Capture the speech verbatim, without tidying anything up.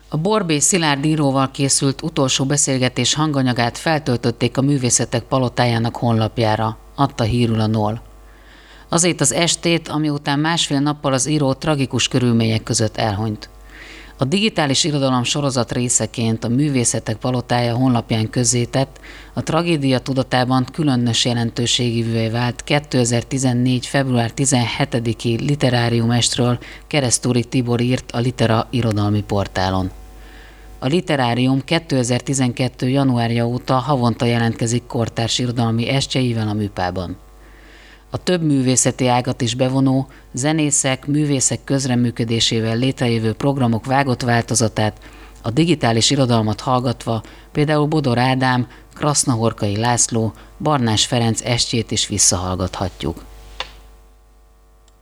A Borbély Szilárd íróval készült utolsó beszélgetés hanganyagát feltöltötték a Művészetek Palotájának honlapjára, adta hírül a NOL. Azért az estét, ami után másfél nappal az író tragikus körülmények között elhunyt. A digitális irodalom sorozat részeként a Művészetek Palotája honlapján közzétett, a tragédia tudatában különös jelentőségűvé vált kétezer-tizennégy. február tizenhetediki literáriumestről Keresztúri Tibor írt a Litera irodalmi portálon. A Literárium kétezer-tizenkettő. januárja óta havonta jelentkezik kortárs irodalmi estjeivel a Műpában. A több művészeti ágat is bevonó, zenészek, művészek közreműködésével létrejövő programok vágott változatát, a digitális irodalmat hallgatva például Bodor Ádám, Krasznahorkai László, Barnás Ferenc estjét is visszahallgathatjuk.